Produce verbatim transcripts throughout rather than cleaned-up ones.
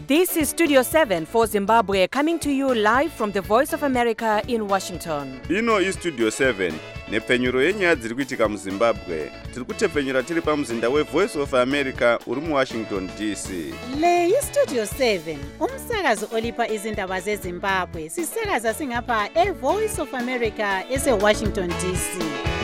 This is Studio seven for Zimbabwe, coming to you live from the Voice of America in Washington. Ino is Studio seven, nepfenyuro yenyaya dziri kuitika muZimbabwe. Tiri kutepfenyura tiri pamuzinda weVoice of America uri muWashington D C. Le iStudio seven, umsakazo olipa izindaba zeZimbabwe. Sisakaza singapha eVoice of America eseWashington D C.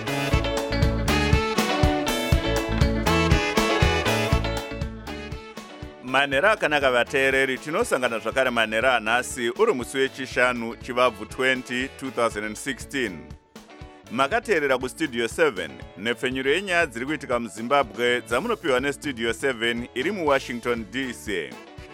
Manera akanaka vateereri, tinosangana zvakare manera anhasi uri musi wechishanu chivabvu twenty twenty sixteen. Makateerera kuStudio seven, nepfenyuro yenyaya dziri kuitika muZimbabwe dzamunopiwa neStudio seven iri muWashington D C.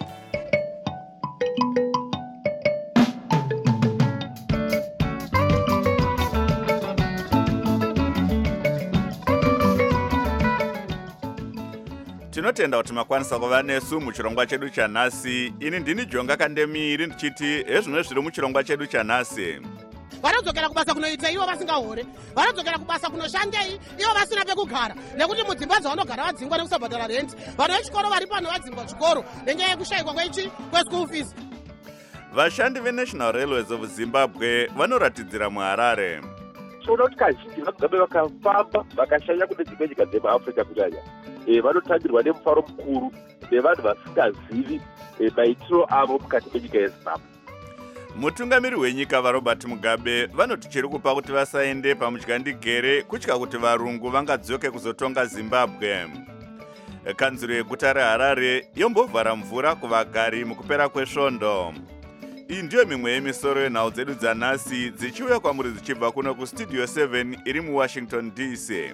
Tinotenda kuti makwanisa kuva nesu muchirongwa chedu chanhasi. Ini ndini Jonga Kandemiri ndichiti ezvino zviri muchirongwa chedu chanhasi. Vanodzokera kubasa kunoita ivo vasingahore, vanodzokera kubasa kunoshandei ivo vasina pekugara, nekuti mudzimba dzavanogara vadzingwa nekusabhadhara rent. Vanhu vechikoro vari pano vadzingwa chikoro nenyaya yekushayikwa kwechi kweschool fees. Vashandi veNational Railways of Zimbabwe vanoratidzira muHarare. Tinoona kuti kazhinji vanogabe vakafamba vakashanya kune dzimwe nyika dzemuAfrica kunyanya. E, vanotambirwa nemufaro mukuru nevanhu vasingazivi e, maitiro avo mukati menyika yeZimbabwe. Mutungamiri wenyika vaRobert Mugabe vanoti chiri kupa kuti vasaende pamutyandigere kutya kuti varungu vangadzoke kuzotonga Zimbabwe. Kanzuro yeguta reHarare yombovhara mvura kuvagari mukupera kwesvondo. Iyi ndiyo mimwe yemisoro yenhau dzedu dzanhasi dzichiuya kwamuri dzichibva kuno kuStudio seven iri muWashington D C.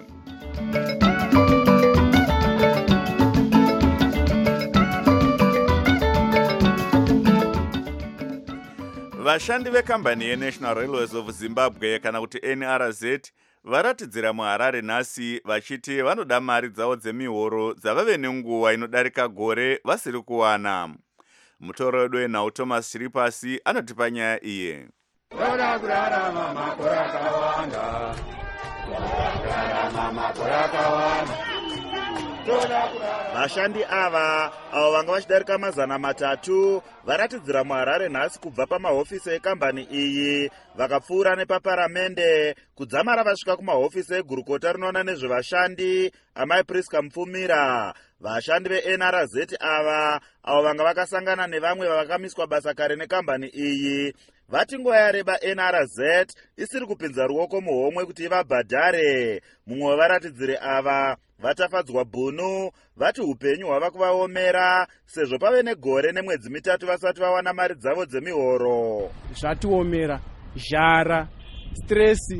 Vashandi vekambani yeNational Railways of Zimbabwe kana kuti N R Z varatidzira muHarare nhasi vachiti vanoda mari dzavo dzemihoro dzavave nenguva inodarika gore vasiri kuwana. Mutoro wedu wenhau Thomas Chiripasi anotipa nyaya iye. Toda kurarama makore akawanda. Toda kurarama makore akawanda. Vashandi ava avo vanga vachidarika mazana matatu varatidzira muHarare nhasi kubva pamahofisi ekambani iyi vakapfuura nepaparamende kudzamara vasvika kumahofisi egurukota rinoona nezvevashandi amai Priska Mupfumira. Vashandi veN R Z ava avo vanga vakasangana nevamwe vavakamiswa basa kare nekambani iyi vati nguva yareba N R Z isiri kupinza ruoko muhomwe kuti vabhadhare. Mumwe wevaratidziri ava vatafadzwa bhunu vati upenyu hwava kuvaomera sezvo pave negore nemwedzi mitatu vasati vawana mari dzavo dzemihoro. Zvatiomera, zhara, stresi,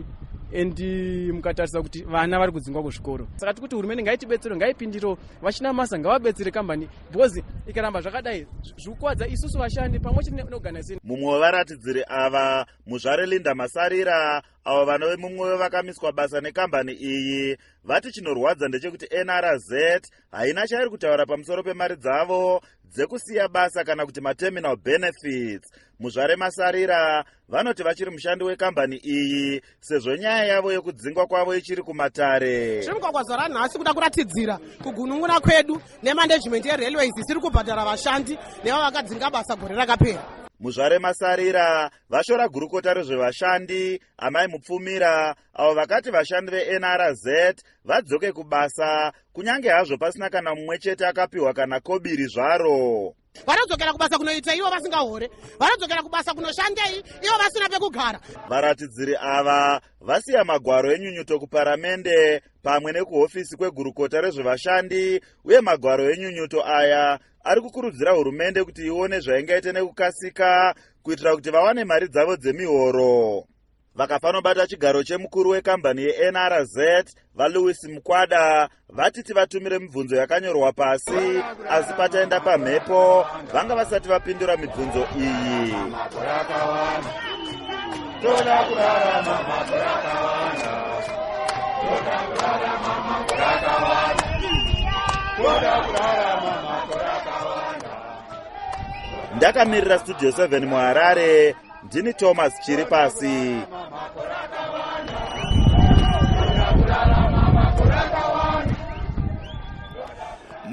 endi mukatarisa kuti vana vari kudzingwa kuzvikoro. Saka tikuti hurumende ngaitibetsere, ngaipindiro, vachina masa ngavabetsere kambani because ikaramba zvakadai zvikuwadza isusu vashandi pamwe chete neorganization. Mumwe wevaratidziri ava muzvare Linda Masarira avo vanove mumwe wevakamiswa basa nekambani iyi vati chinorwadza ndechekuti N R Z haina chairi kutaura pamusoro pemari dzavo dzekusiya basa kana kuti materminal benefits. Muzvare Masarira vanoti vachiri mushandi wekambani iyi sezvo nyaya yavo yekudzingwa kwavo ichiri kumatare. Zvimukwakwazara nhasi kuda kuratidzira kugunun'una kwedu nemanagement yeRailways isiri kubhadhara vashandi neva vakadzinga basa gore rakapera. Muzvare Masarira vashora gurukota rezvevashandi amai Mupfumira avo vakati vashandi veN R Z vadzoke kubasa kunyange hazvo pasina kana mumwe chete akapiwa kana kobiri zvaro. Vanodzokera kubasa kunoita ivo vasingahore, vanodzokera kubasa kunoshandei ivo vasina pekugara. Varatidziri ava vasiya magwaro enyunyuto kuparamende pamwe nekuhofisi kwegurukota rezvevashandi uye magwaro enyunyuto aya ari kukurudzira hurumende kuti ione zvaingaite nekukasika kuitira kuti vawane mari dzavo dzemihoro. Vakafanobata chigaro chemukuru wekambani yeN R Z vaLouis Mukwada vati tivatumire mibvunzo yakanyorwa pasi asi pataenda pamhepo vanga vasati vapindura mibvunzo iyi. Toda kurarama makore akawanda. Toda kurarama makore akawanda. Toda kurarama makore akawanda. Ndakamirira Studio seven muHarare, ndini Thomas Chiripasi.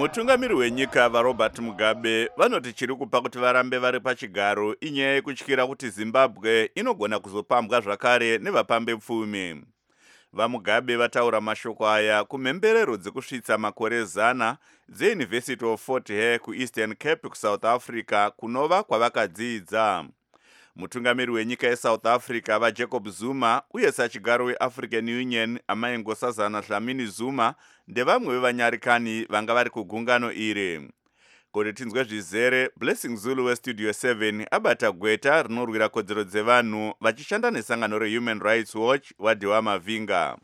Mutungamiri wenyika vaRobert Mugabe vanoti chiri kupa kuti varambe vari pachigaro inyaya yekutyira kuti Zimbabwe inogona kuzopambwa zvakare nevapambe pfumi. VaMugabe vataura mashoko aya kumhemberero dzekusvitsa makore zana dzeUniversity of Fort Hare kuEastern Cape kuSouth Africa kunova kwavakadzidza. Mutungamiri wenyika yeSouth Africa vaJacob Zuma uye sachigaro weAfrican Union Amai Nkosazana Dlamini Zuma ndevamwe vevanyarikani vanga vari kugungano iri. Kuti tinzwe zvizere, Blessing Zulu weStudio seven abata gweta rinorwira kodzero dzevanhu vachishanda nesangano reHuman Rights Watch Wadiwa Mavinga.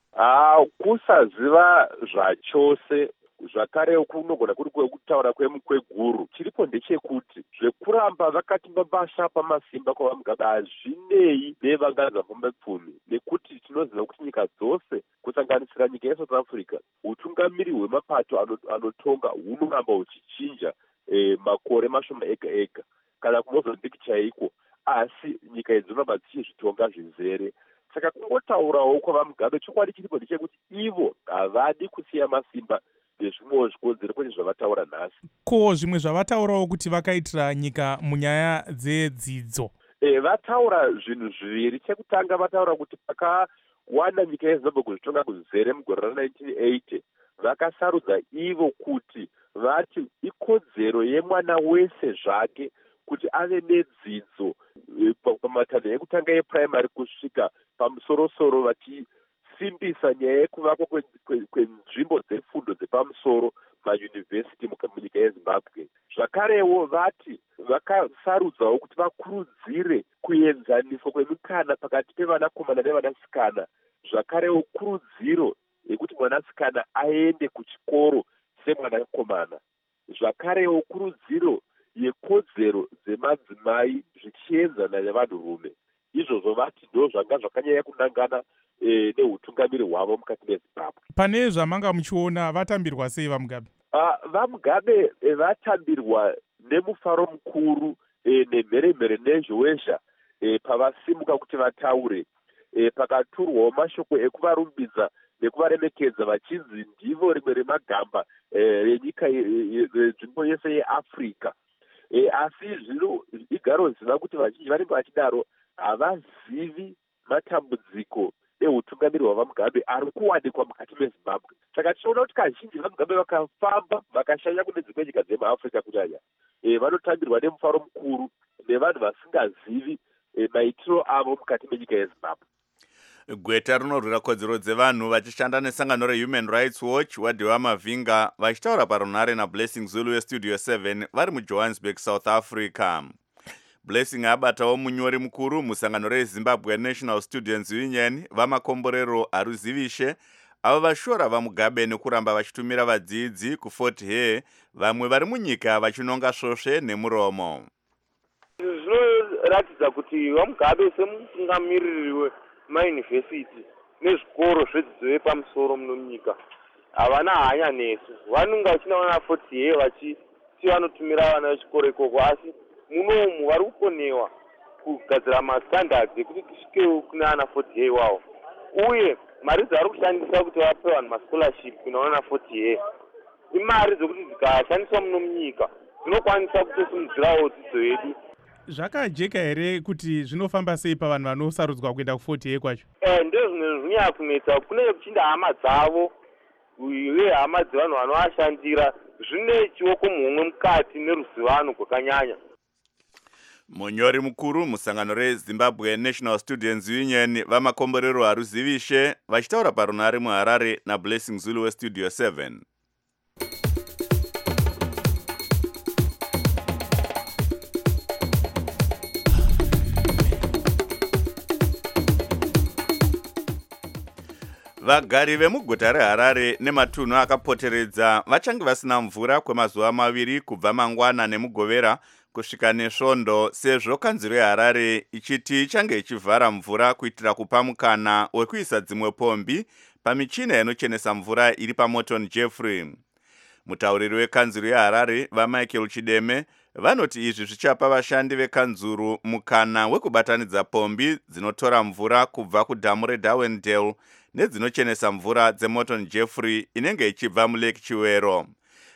Ah, kusaziva zvachose zvakare kunogona kuri kutaura kwemkweguru chiripo ndechekuti zvekuramba vakati mabasha pamasimba kwavaMugabe hazvinei nevangana vapambe pfumi nekuti tinoziva kuti nyika dzose kusanganisira nyika yeSouth Africa utungamiri hwemapato anotonga hunoramba huchichinja eh, makore mashoma ega ega kana kuMozambique chaiko asi nyika idzi dzinoramba dzichizvitonga zvizere. Saka kungotaurawo kwavaMugabe chokwadi chiripo ndechekuti ivo havadi kusiya masimba nezvimwewo zvikonzero kwete zvavataura nhasi. Ko zvimwe zvavataurawo kuti vakaitira nyika munyaya dzedzidzo? E, vataura zvinhu zviviri. Chekutanga vataura kuti pakawana nyika yeZimbabwe kuzvitonga kuzere mugore ra1980 vakasarudza ivo kuti vati ikodzero yemwana wese zvake kuti ave nedzidzo pamatanho ekutanga eprimary kusvika pamusorosoro vachi simbisa nyaya yekuvakwa kwenzvimbo dzefundo dzepamusoro mayunivhesiti munyika yeZimbabwe. Zvakarewo vati vakasarudzawo kuti vakurudzire kuenzaniswa kwemikana pakati pevanakomana nevanasikana. Zvakarewo kurudziro yekuti mwanasikana aende kuchikoro semwanakomana. Zvakarewo kurudziro yekodzero dzemadzimai zvichienzana nevanhurume. Izvozvo vati ndo zvanga zvakanyanya kunangana e, neutungamiri hwavo mukati meZimbabwe. Pane zvamanga muchiona vatambirwa sei vaMugabe? Uh, vaMugabe e, vatambirwa nemufaro mukuru e, nemheremhere nezhowezha e, pavasimuka kuti vataure. E, pakaturwawo mashoko ekuvarumbidza nekuvaremekedza vachinzi ndivo rimwe remagamba renyika e, nzvimbo yese yeAfrica. E, asi zvino igaro ziva kuti vazhinji vanenge vachidaro havazivi matambudziko eutungamiri hwavaMugabe ari kuwanikwa mukati meZimbabwe. Saka tichiona kuti kazhinji vaMugabe vakafamba vakashanya kune dzimwe nyika dzemuAfrica kunyanya e, vanotambirwa nemufaro mukuru nevanhu vasingazivi e, maitiro avo mukati menyika yeZimbabwe. Gweta rinorwira kodzero dzevanhu vachishanda nesangano reHuman Rights Watch Wadiwa Mavinga vachitaura parunhare naBlessing Zulu weStudio seven vari muJohannesburg, South Africa. Blessing abatawo munyori mukuru musangano reZimbabwe National Students Union vamakomborero Haruzivishe avo vashora vaMugabe nekuramba vachitumira vadzidzi kuFort Hare vamwe vari munyika vachinonga svosve nemuromo. Zvinoratidza kuti vaMugabe semutungamiriri wemaYunivhesiti nezvikoro zvedzidzo yepamusoro munyika havana hanya nesu. Vanonga vachinaona Fort Hare vachiti vanotumira vana vechikoro ikoko asi munomu vari kukonewa kugadzira mastandards ekuti tisvikewo kune ana Fort Hare wavo. Uye mari dzavari kushandisa kuti vape vanhu mascholarship kunoona Fort Hare imari dzokuti dzikashandiswa muno munyika dzinokwanisa kutosimudzirawo dzidzo yedu. Zvakajeka here kuti zvinofamba sei pavanhu vanosarudzwa kuenda kuFort Hare kwacho? Eh, ndo zvimwe zvinyanya kunetsa kunenge kuchinda hama dzavo uye hama dzevanhu vanovashandira zvine chioko muhomwe mukati neruzivano rwakanyanya. Munyori mukuru musangano reZimbabwe National Students Union vamakomborero Haruzivishe vachitaura parunhare muHarare naBlessing Zulu weStudio seven. Vagari vemuguta reHarare nematunhu akapoteredza vachange vasina mvura kwemazuva maviri kubva mangwana nemugovera kusvika nesvondo sezvo kanzuro yeHarare ichiti ichange ichivhara mvura kuitira kupa mukana wekuisa dzimwe pombi pamichina inochenesa mvura iri paMorton Jeffrey. Mutauriri wekanzuro yeHarare vaMichael Chideme vanoti izvi zvichapa vashandi vekanzuro mukana wekubatanidza pombi dzinotora mvura kubva kudhamu reDarwendale nedzinochenesa mvura dzeMorton Jeffrey inenge ichibva muLake Chiwero.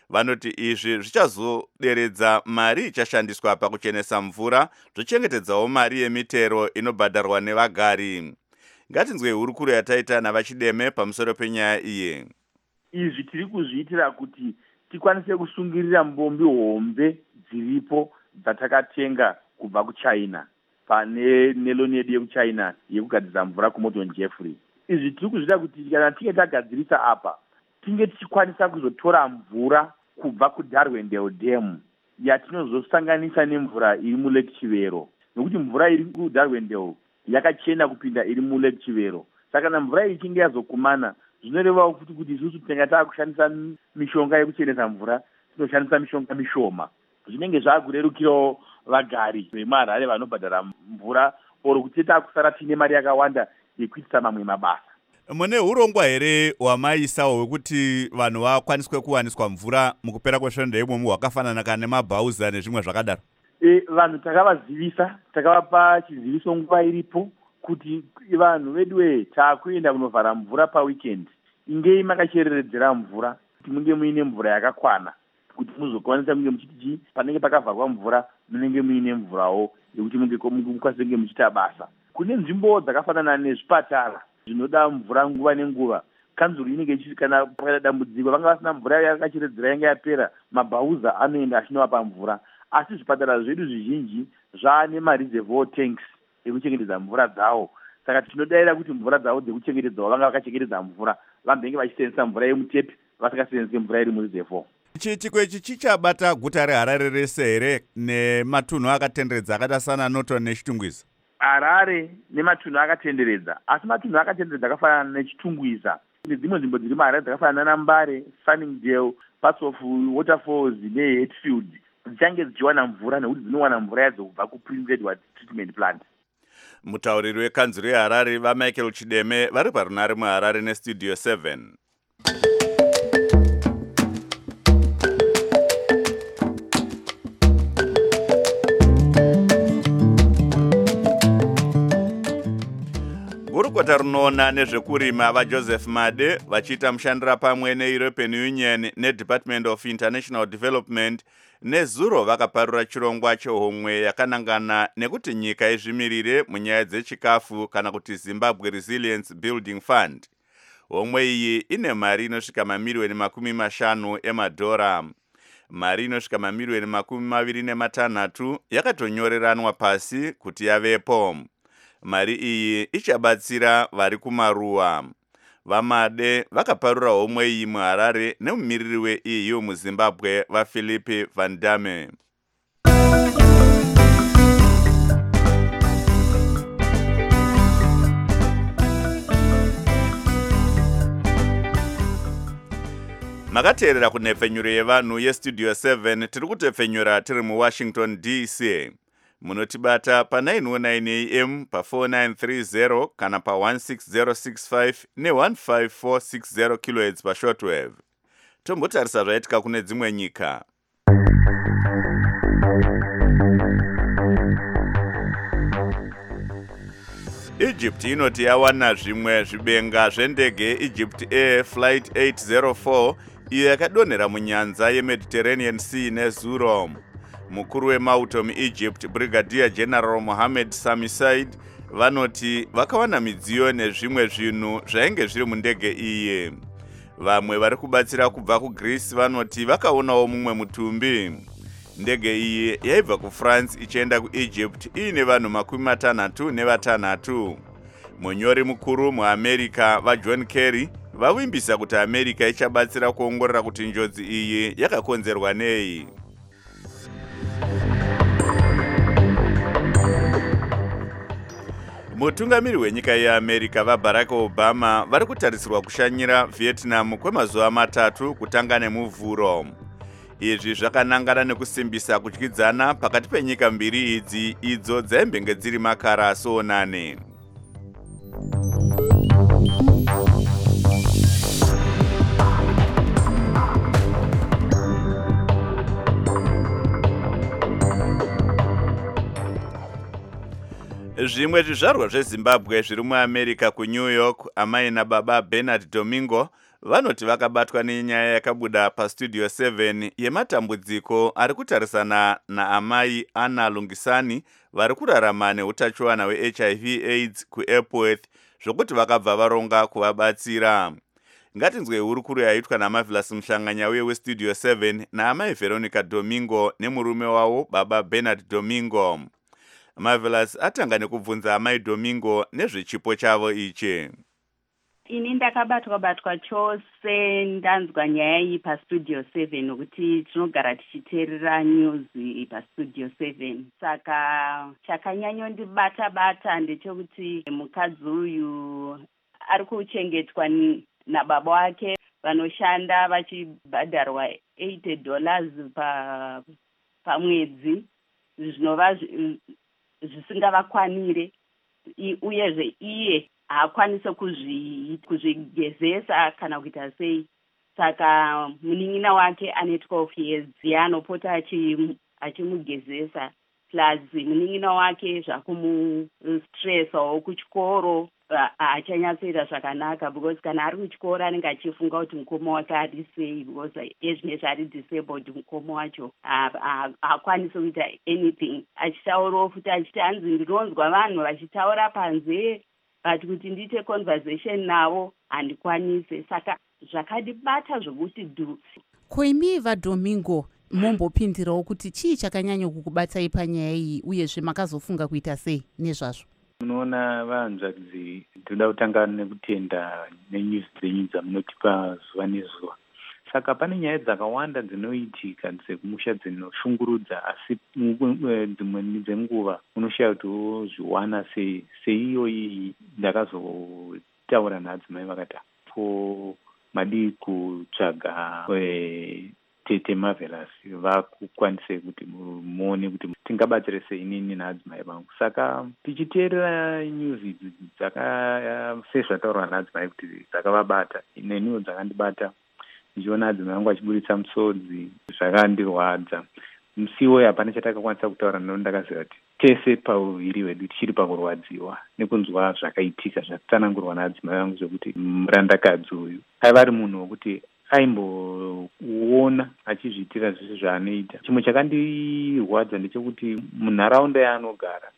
vanoti izvi zvichazoderedza mari ichashandiswa pakuchenesa mvura, zvochengetedzawo mari yemitero inobhadharwa nevagari. Ngatinzwe hurukuro yataita navachideme pamusoro penyaya iyi. Izvi tiri kuzviitira kuti tikwanise kusungirira mbombi hombe dziripo dzatakatenga kubva kuChina pane neloni yedu yekuChina yekugadzirisa mvura kuMorton Jeffrey. Izvi tiri kuzviita kuti kana tinge tagadzirisa apa tinge tichikwanisa kuzotora mvura kubva kuDarwendale Dam yatinozosanganisa nemvura iri muLake Chivero, nokuti mvura iri kuDarwendale yakachena kupinda iri muLake Chivero. Saka kana mvura ichinge yazokumana zvinoreva kuti kuti isusu tinenge taakushandisa mishonga yekuchenesa mvura tinoshandisa mishonga mishoma, zvinenge zvaakurerukirawo vagari vemuHarare vanobhadhara mvura oro kuti taakusara tiine mari yakawanda yekuitisa mamwe mabasa. Mune urongwa here hwamaisawo hwekuti vanhu vakwaniswe kuwaniswa mvura mukupera kwesvondo imomo hwakafanana kana nemabhauza nezvimwe zvakadaro? E, vanhu takavazivisa, takavapa chiziviso nguva iripo kuti vanhu veduwe taakuenda kunovhara mvura paweekend, ingei makachereredzera mvura kuti munge muine mvura yakakwana kuti muzokwanisa munge muchiti panenge pakavharwa mvura munenge muine mvurawo yekuti munge mukwanise kunge muchiita basa. Kune nzvimbo dzakafanana nezvipatara zvinoda mvura nguva nenguva, kanzuru inenge ichiti kana pakaita dambudziko vanga vasina mvura yakacheredzera yanga yapera, mabhauza anoenda achinovapa mvura. Asi zvipatara zvedu zvizhinji zvaane mareservoir tanks ekuchengetedza mvura dzawo. Saka tinodaira kuti mvura dzawo dzekuchengetedzawo vanga vakachengetedza mvura vambenge vachisenzesa mvura yemutepi vasingasenzesi mvura iri mureservoir. Chiitiko ichi chichabata guta reHarare rese here nematunhu akatenderedza akaita sana Norton neChitungwiza? Harare nematunhu akatenderedza, asi matunhu akatenderedza akafanana neChitungwiza nedzimwe nzvimbo dziri muHarare dzakafanana naMbare, Sunningdale, parts of Waterfalls neHatfield dzichange dzichiwana mvura nekuti dzinowana mvura yadzo kubva kuPrince Edward Treatment Plant. Mutauriri wekanzuru yeHarare vaMichael Chideme vari parunare muHarare neStudio seven. Gurukota runoona nezvekurima vaJoseph Made vachiita mushandira pamwe neEuropean Union neDepartment of International Development nezuro vakaparura chirongwa chehomwe yakanangana nekuti nyika izvimirire munyaya dzechikafu kana kuti Zimbabwe Resilience Building Fund. Homwe iyi ine mari inosvika mamiliyoni makumi mashanu emadhora. Mari inosvika mamiliyoni makumi maviri nematanhatu yakatonyoreranwa pasi kuti yavepo. Mari iyi ichabatsira vari kumaruwa. VaMade vakaparura homwe iyi muHarare nemumiriri we-E U muZimbabwe vaPhilippe Van Damme. Makateerera kunhepfenyuro yevanhu yeStudio seven, tiri kutepfenyura tiri muWashington D C. Munotibata pa nine oh nine A M pa four nine three zero kana pa one six zero six five ne one five four six zero kilohertz pa shortwave. Tombotarisa zvaitika kune dzimwe nyika. Egypt inoti yawana zvimwe zvibenga zvendege Egypt Air Flight eight zero four iyo yakadonhera munyanza yeMediterranean Sea nezuro. Mukuru wemauto muEgypt Brigadier General Mohammed Sami Said vanoti vakawana midziyo nezvimwe zvinhu zvainge zviri mundege iyi. Vamwe vari kubatsira kubva kuGreece vanoti vakaonawo mumwe mutumbi. Ndege iyi yaibva kuFrance ichienda kuEgypt iine vanhu makumi matanhatu nevatanhatu. Munyori mukuru muAmerica vaJohn Kerry vavimbisa kuti America ichabatsira kuongorora kuti njodzi iyi yakakonzerwa nei. Mutungamiri wenyika yeAmerica vaBarack Obama vari kutarisirwa kushanyira Vietnam kwemazuva matatu kutanga nemuvhuro. Izvi zvakanangana nekusimbisa kudyidzana pakati penyika mbiri idzi idzo dzaimbenge dziri makara asonane. Zvimwe zvizvarwa zveZimbabwe zviri muAmerica kuNew York, amai nababa Bernard Domingo vanoti vakabatwa nenyaya yakabuda pastudio seven yematambudziko ari kutarisana naamai Anna Lungisani vari kurarama neutachiwana hwe-H I V AIDS kuEpworth, zvokuti vakabva varonga kuvabatsira. Ngatinzwe hurukuru yaitwa naMarvelous Mhlanganyauye westudio seven naamai Veronica Domingo nemurume wavo baba Bernard Domingo. Marvelous atanga nekubvunza amai Domingo nezvechipo chavo ichi. Ini ndakabatwa batwa chose ndanzwa nyaya iyi pastudio seven nokuti tinogara tichiteerera news pastudio seven. Saka chakanyanyondibata bata ndechekuti mukadzi uyu ari kuchengetwa nababa wake vanoshanda vachibhadharwa eighty dollars pa pamwedzi, zvinova zvisingavakwanire, uyezve iye haakwanise kuzvigezesa kana kuita sei. Saka munin'ina wake ane twelve years yaanopota achimugezesa, plus munin'ina wake zvakumustressawo kuchikoro haachanyatsoita zvakanaka, because kana ari kuchikoro anenge achifunga kuti mukoma wake ari sei, because ezvinezvi ari disabled mukoma wacho haakwanisi kuita anything. Achitaurawo futi achiti hanzi ndinonzwa vanhu vachitaura panze but kuti ndiite conversation navo handikwanise. Saka zvakadibata zvokuti dusi. Koimi vaDomingo mombopindirawo kuti chii chakanyanya kukubatsai panyaya iyi, uyezve makazofunga kuita sei nezvazvo? Munoona vahanzvadzi, ndoda kutanga nekutenda nenews dzenyu dzamunotipa zuva nezuva. Saka pane nyaya dzakawanda dzinoitika dzekumusha dzinoshungurudza, asi dzimweni dzenguva unoshaya kuti wozviwana sei. Seiyo iyi ndakazotaura nadzimai vakati po madii kutsvaga tete Marvelous vakukwanise kuti muone kuti tingabatsire sei inini naadzimai vangu. Saka tichiteerera news idzi dzaka sezvataurwa naadzimai kuti dzakavabata, neniwo dzakandibata. Ndichiona adzimai vangu achiburitsa musodzi, zvakandirwadza. Musiwo hapana chatakakwanisa kutaura, neno ndakaziva kuti tese pauviri hwedu tichiri pakurwadziwa nekunzwa zvakaitika zvakatsanangurwa naadzimai vangu, zvekuti murandakadzi uyu aiva ari munhu wokuti aimboona achizviitira zvese zvaanoita. Chimwe chakandirwadza ndechekuti munharaunda yaanogara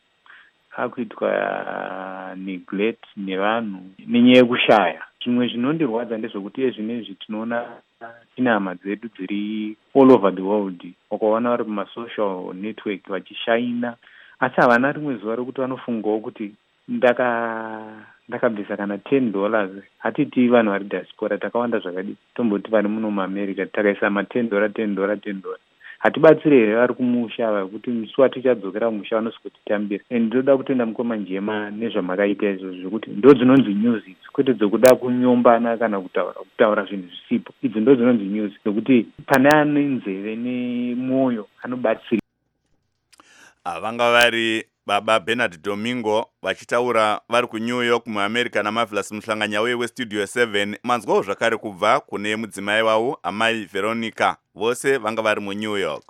akuitwa neglect nevanhu nenyaya yekushaya. Zvimwe zvinondirwadza ndezvekuti ezvinezvi tinoona tina hama dzedu dziri all over the world, wakaona vari mumasocial network vachishaina, asi havana rimwe zuva rokuti vanofungawo kuti ndaka ndakabvisa kana ten dollars. Hatiti vanhu vari diaspora takawanda zvakadi, tomboti vari muno muAmerica takaisa ma ten dollar ten dollar ten dollar. Hatibatsire here vari kumusha vakuti musi watichadzokera kumusha vanosvikotitambira. And ndoda kutoenda mukoma njema nezvamakaita izvozvo, zvekuti ndo dzinonzi news idzi, kwete dzokuda kunyombana kana kutaura kutaura zvinhu zvisipo. Idzi ndo dzinonzi news, nokuti pane ane nzeve nemwoyo anobatsira. Vanga vari baba Bernard Domingo vachitaura vari kuNew York muAmerica naMarvelous Mhlanganyauye westudio seven. Manzwawo zvakare kubva kune mudzimai wavo amai Veronica, vose vanga vari muNew York.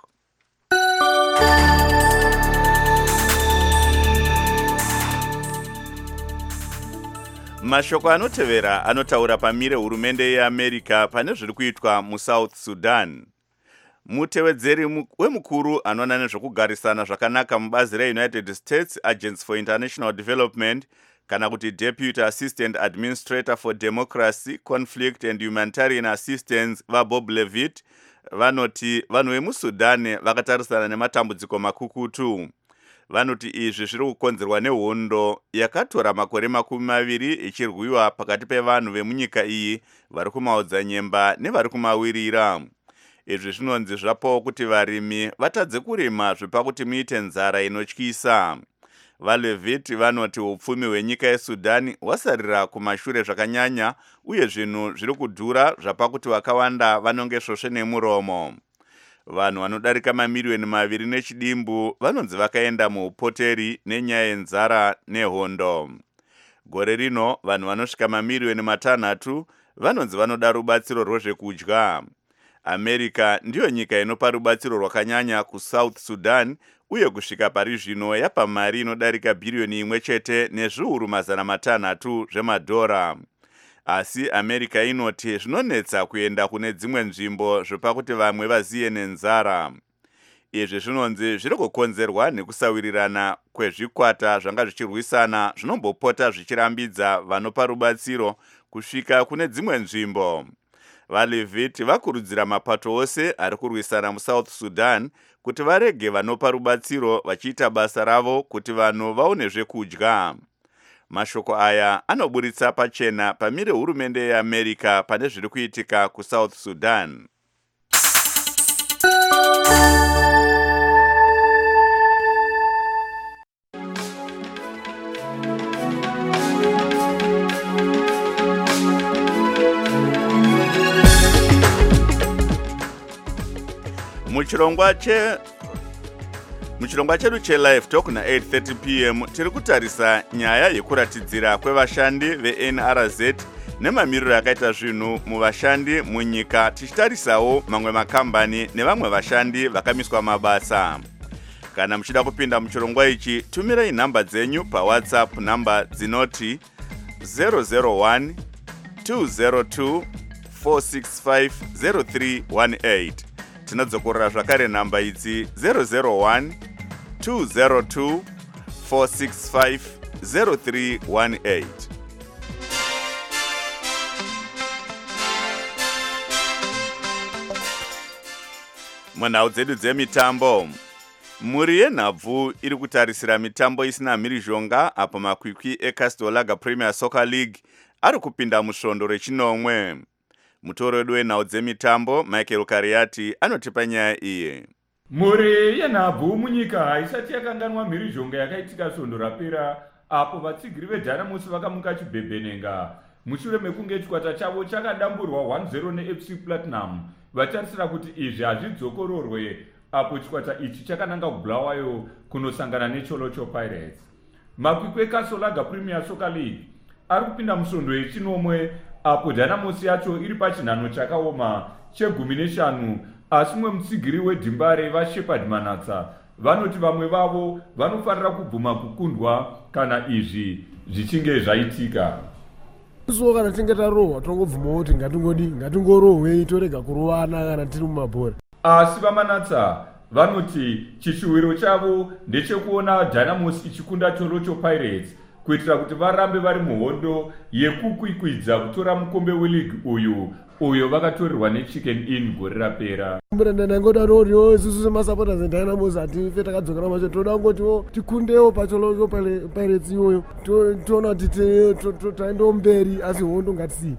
Mashoko anotevera anotaura pamire hurumende yeAmerica pane zviri kuitwa muSouth Sudan. Mutevedzeri wemukuru anoona nezvokugarisana zvakanaka mubazi reUnited States Agency for International Development, kana kuti Deputy Assistant Administrator for Democracy, Conflict and Humanitarian Assistance, vaBob Levitt, vanoti vanhu vemuSudan vakatarisana nematambudziko makukutu. Vanoti izvi zviri kukonzerwa nehondo yakatora makore makumi maviri ichirwiwa pakati pevanhu vemunyika iyi vari kumaodzanyemba nevari kumawirira. Izvi zvinonzi zvapawo kuti varimi vatadze kurima zvipakuti muite nzara inotyisa. VaLevitt vanoti upfumi hwenyika yeSudan hwasarira kumashure zvakanyanya, uye zvinhu zviri kudhura zvapakuti vakawanda vanonge svosve nemuromo. Vanhu vanodarika mamiliyoni maviri nechidimbu vanonzi vakaenda muupoteri nenyaya yenzara nehondo. Gore rino vanhu vanosvika mamiliyoni matanhatu vanonzi vanoda rubatsiro rwezvekudya. America ndiyo nyika inopa rubatsiro rwakanyanya kuSouth Sudan, uye kusvika pari zvino yapa mari inodarika bhiriyoni imwe chete nezviuru mazana matanhatu zvemadhora. asi America inoti zvinonetsa kuenda kune dzimwe nzvimbo zvopakuti vamwe vaziye nenzara. Izvi zvinonzi zviri kukonzerwa nekusawirirana kwezvikwata zvanga zvichirwisana zvinombopota zvichirambidza vanopa rubatsiro kusvika kune dzimwe nzvimbo. VaLevit vakurudzira mapato ose ari kurwisana muSouth Sudan kuti varege vanopa rubatsiro vachiita basa ravo kuti vanhu vaone zvekudya. Mashoko aya anoburitsa pachena pamire hurumende yeAmerica pane zviri kuitika kuSouth Sudan. Muchirongwa che Muchirongwa chedu che-Live Talk na eight thirty p m tiri kutarisa nyaya yekuratidzira kwevashandi ve-N R Z nemamiriro akaita zvinhu muvashandi munyika, tichitarisawo mamwe makambani nevamwe vashandi vakamiswa mabasa. Kana muchida kupinda muchirongwa ichi, tumirai nhamba dzenyu paWhatsApp namba dzinoti zero zero one two zero two four six five zero three one eight. Tinadzokorera zvakare nhamba idzi zero zero one two zero two four six five zero three one eight. Munhau dzedu dzemitambo, muri yenhabvu iri kutarisira mitambo isina mhirizhonga apo makwikwi eCastel Lager Premier Soccer League ari kupinda musvondo rechinomwe. Mutoro wedu wenhau dzemitambo Michael Kariati anotipa nyaya iyi. Muri yenhabvu munyika isati yakanganwa mhirizhonga yakaitika svondo rapera apo vatsigiri veDynamos vakamuka chibhebhenenga mushure mekunge chikwata chavo chakadamburwa one zero neF C Platinum. Vatarisira kuti izvi hazvidzokororwe apo chikwata ichi chakananga kuBulawayo kunosangana neCholocho Pirates. Makwikwi eCastel Lager Premier Soccer League ari kupinda musvondo yechinomwe apo Dynamos yacho iri pachinhano chakaoma chegumi neshanu, asi mumwe mutsigiri weDhimbare vaShepherd Manatsa vanoti vamwe vavo vanofanira kubvuma kukundwa kana izvi zvichinge zvaitika. So kana tinge tarohwa tongobvuma kuti ngatingodi ngatingorohwe torega kurovana kana tiri mumabhora. Asi vaManatsa vanoti chishuwiro chavo ndechekuona Dynamos ichikunda Cholocho Pirates kuitira kuti varambe vari muhondo yekukwikwidza kutora mukombe weleague uyu uyo vakatorerwa neChicken Inn gore rapera. Murenda nangoda rori isusu semasupporters eDynamos atife takadzokera macho toda ngoti tikundewo paCholocho Pirates iyoyo toona kuti taendawo mberi asi hondo ngatisiye.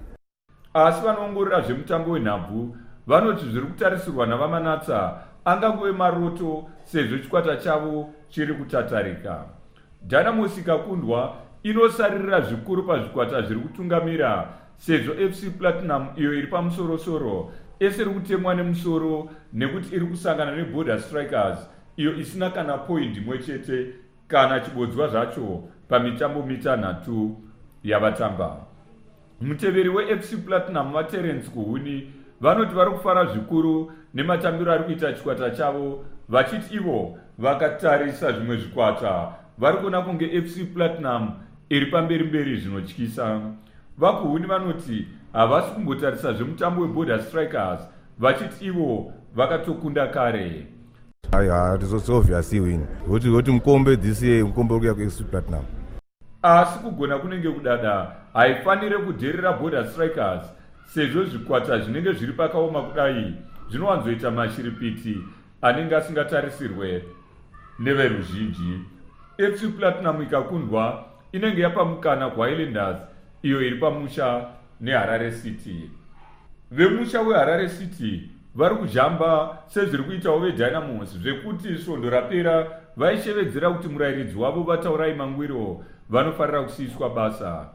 Asi vanoongorora zvemutambo wenhabvu vanoti zviri kutarisirwa navaManatsa angangove maroto sezvo chikwata chavo chiri kutatarika. Dynamos ikakundwa inosaririra zvikuru pazvikwata zviri kutungamira sezvo F C Platinum iyo iri pamusorosoro ese iri kutemwa nemusoro nekuti iri kusangana neBorder Strikers iyo isina kana point imwe chete kana chibodzwa zvacho pamitambo mitanhatu yavatamba. Muteveri weF C Platinum vaTerence Kuhuni vanoti vari kufara zvikuru nematambiro ari kuita chikwata chavo, vachiti ivo vakatarisa zvimwe zvikwata vari kuona kunge F C Platinum iri pamberi mberi zvinotyisa. VaKuhuni vanoti havasi kumbotarisa zvemutambo weBorder Strikers, vachiti ivo vakatokunda kare. Aya, it is obvious win. What what mukombe this year mukombe uri ku F C Platinum. Asi kugona kunenge kudada haifanire kudherera Border Strikers sezvo zvikwata zvinenge zviri pakaoma kudai zvinowanzoita mashiripiti anenge asingatarisirwe neveruzhinji. F C Platinum ikakundwa inenge yapa mukana kuHighlanders iyo iri pamusha neHarare City. Vemusha weHarare City vari kujamba sezviri kuitawo veDynamos zvekuti svondo rapera vaishevedzera kuti murayiridzi wavo vataurai mangwiro vanofarira kusiyiswa basa.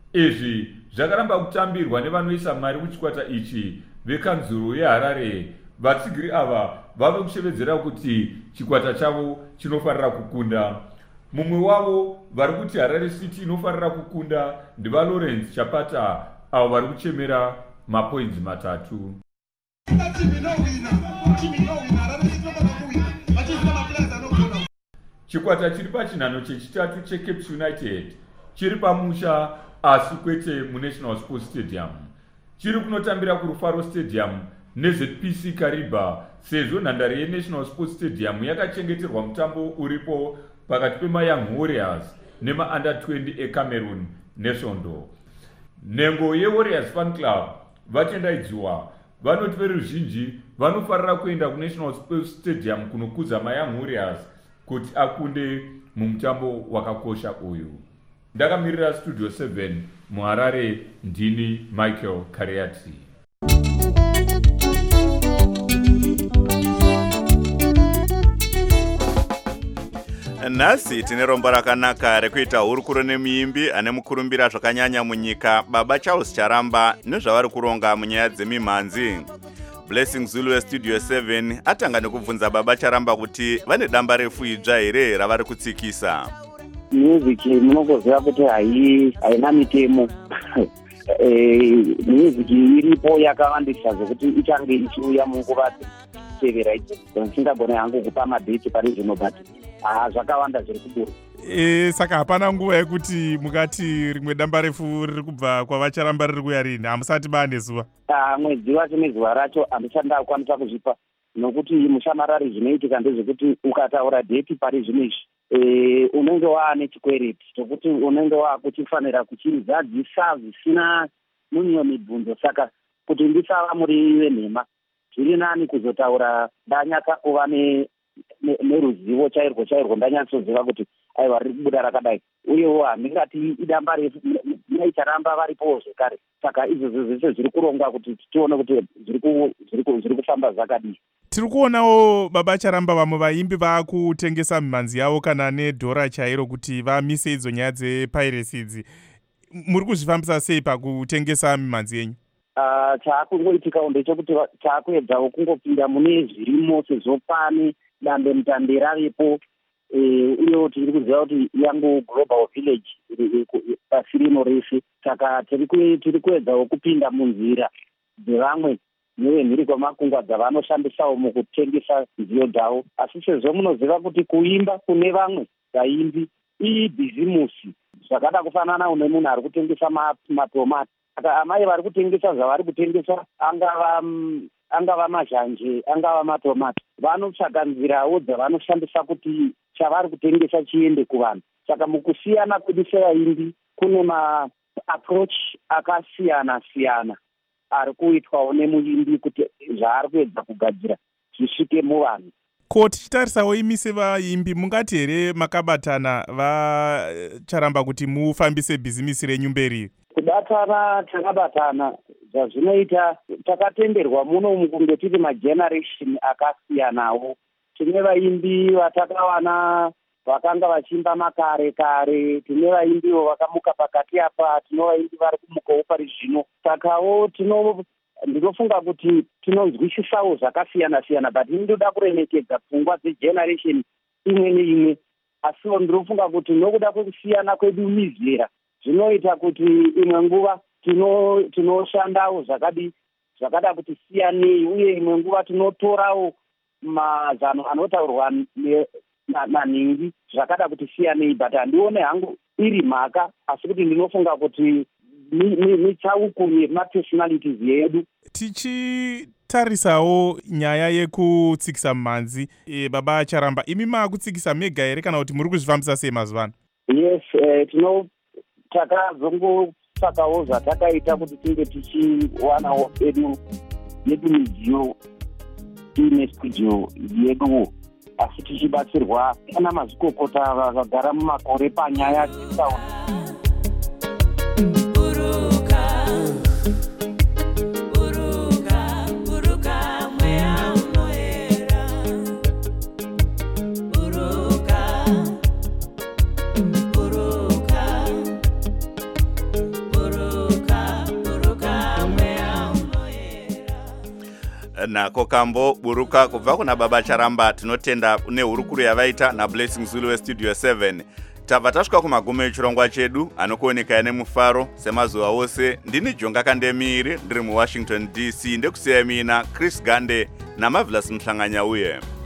Izvi zvakaramba kutambirwa nevanoisa mari kuchikwata ichi vekanzuro yeHarare. Vatsigiri ava vave kushevedzera kuti chikwata chavo chinofarira kukunda. Mumwe wavo vari kuti Harare City inofarira kukunda ndivaLawrence Chapata avo vari kuchemera mapoints matatu. Chikwata chiri pachinhano chechitatu cheCape United chiri pamusha asi kwete munational sports stadium. Chiri kunotambira kurufaro stadium nez p c Kariba, sezvo nhandare yenational sports stadium yakachengeterwa mutambo uripo pakati pemayoung warriors nemaunder twenty ecameroon nesvondo. Nhengo yewarriors fan club vatendaidziwa vanoti veruzhinji vanofarira kuenda kunational sports stadium kunokudza mayoung warriors kuti akunde mumutambo wakakosha uyu. Ndakamirira studio seven muharare, ndini Michael Kariati. Nhasi tine rombo rakanaka rekuita hurukuro nemuimbi ane mukurumbira zvakanyanya munyika Baba Charles Charamba nezvavari kuronga munyaya dzemimhanzi. Blessing Zulu westudio seven atanga nekubvunza Baba Charamba kuti vane damba refu idzva here ravari kutsikisa. Music munokuziva kuti hai haina mitemo. Music iripo yakawandisa zvokuti ichange ichiuya munguva dzekutevera idzi. Singagone hangu kupa madheti pane zvino but ah zvakawanda zviri kubura. E, saka hapana nguva yekuti mukati rimwe damba refu riri kubva kwavacharamba riri kuya rini, hamusati bane zuva? Ah, mwedzi wacho nezuva racho handisati ndakwanisa kuzvipa nokuti mushamarari zvinoitika ndezvekuti ukataura dheti pari zvino izvi e, unenge waane chikwereti chokuti unenge waakuchifanira kuchizadzisa zvisina munyo mibvunzo. Saka kuti ndisava muri venhema zviri nani kuzotaura ndanyatsa kuva ne neruzivo chairwo chairwo ndanyatsoziva kuti aiwa riri kubuda rakadai, uyewo handingati idamba refu naicharamba varipo zvekare. Saka izvozvo zvese zviri kurongwa kuti tione kuti zviri kufamba zvakadii. Tiri kuonawo Baba Charamba vamwe vaimbi vaakutengesa mimhanzi yavo kana nedhora chairo kuti vamise idzo nyaya dzepiracy idzi. Muri kuzvifambisa sei pakutengesa mimhanzi yenyu? Uh, chaakungoitikawo ndechekuti chaakuedzawo kungopinda mune zvirimo sezvo pane dambe mutambe ravepo, uyewo tiri kuziva kuti yangu global village pasi rino rese. Saka tiri kuedzawo kupinda munzira dzevamwe nevemhiri kwamakungwa dzavanoshandisawo mukutengesa nziyo dzavo. Asi sezvo munoziva kuti kuimba kune vamwe vaimbi ibhizimusi zvakada kufanana une munhu ari kutengesa matomati. Saka amai vari kutengesa zvavari kutengesa, angava angava mazhanje, angava matomati, vanotsvaka nzirawo dzavanoshandisa kuti chavari kutengesa chiende kuvanhu. Saka mukusiyana kwedu sevaimbi kune maapproach akasiyana siyana ari kuitwawo nemuimbi kuti zvaari kuedza kugadzira zvisvike muvanhu. Ko tichitarisawo imi sevaimbi mungati here makabatana vaCharamba kuti mufambise bhizimisi renyu mberi? Kubatana takabatana, zvazvinoita takatenderwa muno mukunge tiri mageneration akasiyanawo. Tine vaimbi vatakawana vakanga vachimba makare kare, tine vaimbiwo vakamuka pakati apa, tine vaimbi vari kumukawo pari zvino. Sakawo tino ndinofunga kuti tinonzwisisawo zvakasiyana siyana, but ndinoda kuremekedza pfungwa dzegeneration imwe neimwe. Asiwo ndinofunga kuti nokuda kwekusiyana kwedu mizera zvinoita kuti imwe nguva tinoshandawo zvakadi zvakada kuti siyanei, uye imwe nguva tinotorawo mazano anotaurwa nanhingi zvakada kuti siyanei, but handione hangu iri mhaka, asi kuti ndinofunga kuti mitsauko yemapersonalities yedu. Tichitarisawo nyaya yekutsikisa mimhanzi, e, Baba Charamba, imi maakutsikisa mega here kana kuti muri kuzvifambisa sei mazuva ano? Yes, eh, tino takazongotsvakawo zvatakaita kuti tinge tichiwanawo edu yedu midziyo ine studio yeduwo, asi tichibatsirwa kana mazvikokota vakagara mumakore panyaya dzesauni. Nako kambo buruka kubva kuna Baba Charamba. Tinotenda nehurukuro yavaita naBlessing Zulu westudio seven. Tabva tasvika kumagumo echirongwa chedu anokuoneka nemufaro semazuva ose. Ndini Jonga Kandemiri ndiri muWashington D C, ndekusiya mina Chris Gande naMarvelous Mhlanganya uye.